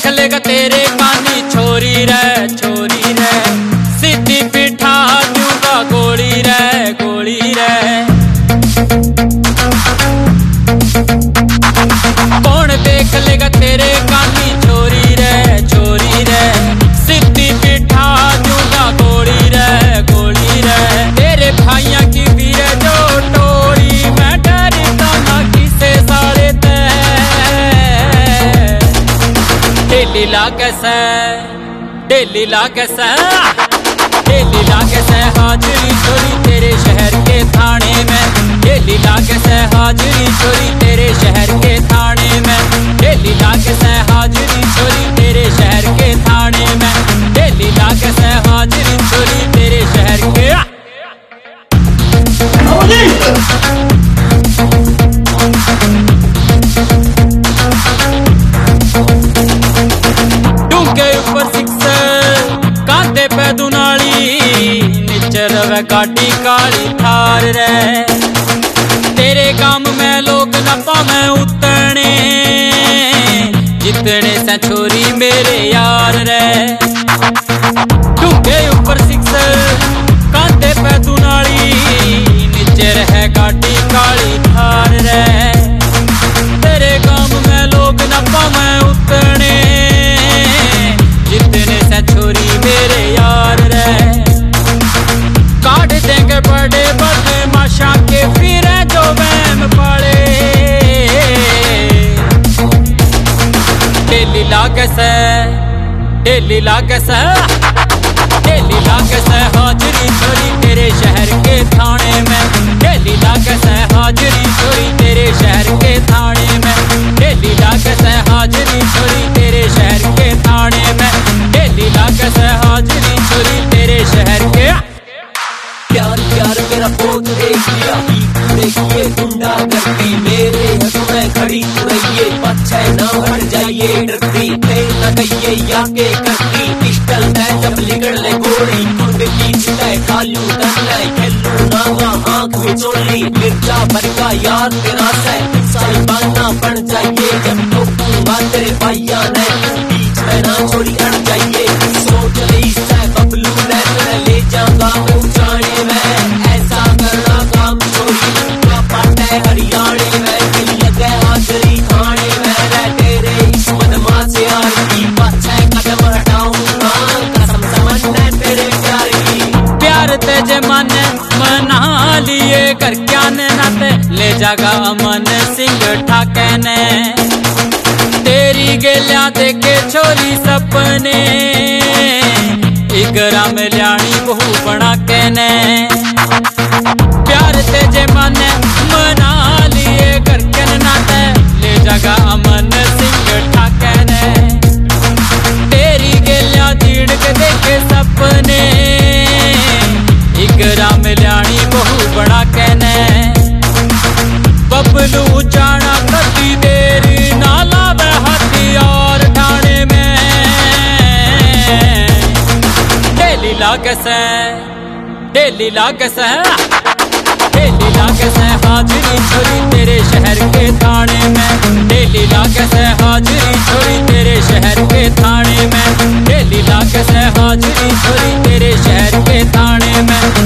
देख लेगा तेरे कानी छोरी रे सीधी पिठा दूंगा गोली रे कौन देख लेगा तेरे कानी छोरी रे सीधी पिठा दूंगा गोली रे तेरे भाइयों की वीर जो टोरी मैं डरता ना किसे साले ते डेली लागे से हाजिरी छोरी तेरे शहर के थाने में डेली लागे से हाजिरी छोरी तेरे शहर के थाने में डेली लागे से हाजिरी छोरी तेरे शहर के थाने में डेली लागे से हाजिरी छोरी तेरे शहर के डूंगे ऊपर सिक्सर कांधे पे दुनाली नीचे रवे गाड़ी काली थार रे तेरे काम में लोग न पावे उतरने जितने से छोरी मेरे यार रे डूंगे ऊपर सिक्सर कांधे पे दुनाली नीचे रहे गाड़ी काली थार रे तेरे काम में लोग न पावे उतरने जितने से छोरी मेरे यार रे काट देंगे बड़े माशा के फिर जो वहम पड़े डेली लागे से हाजिरी छोरी तेरे शहर के थाने में डेली लागे से हाजिरी छोरी तेरे शहर के थाने में डेली लागे से हाजिरी छोरी तेरे शहर के थाने में डेली लागे से हाजिरी छोरी तेरे शहर के प्यार मेरा पोत देखिए गुंडा करती मेरे हक में खड़ी रहिए पीछे ना हट जाइए डरती न कहिए या के करती पिस्टल है जब लिगड़ ले गोली कुंड की चिताए खालू तन ले खेलू नावा आंख में चोली मिर्चा भर का यार तेरा से साल बाना बन जाइए जब ठोकूंगा तेरे भैया ने बीच में ना छोड़ी अड़ जाइए सोच ली से बबलू ले जाऊंगा ऊंचाने में ऐसा करना काम छोड़ी पाटे हरियाणे में दिल लगे हाजिरी खाने में रह तेरे इस बदमाश यार की पाछे कदम हटाऊंगा कसम समझने तेरे प्यार की प्यार तेजे मन मना लिए कर क्या नाते ले जागा अमन सिंह ठाके ने तेरी गेलियां देखे छोरी सपने इगरा में लियानी बहू बना के ने प्यार तेजे मन मना लिए करके नाते ले जागा अमन सिंह ठाके ने तेरी गेलियां चीड़ के देखे सपने इगरा में लियानी बहू बना के ने बबलू जाना कभी देरी ना लावे हथियार ठाणे में डेली लागे से हाजिरी छोरी तेरे शहर के थाने में डेली लागे से हाजिरी छोरी तेरे शहर के थाने में डेली लागे से हाजिरी छोरी तेरे शहर के थाने में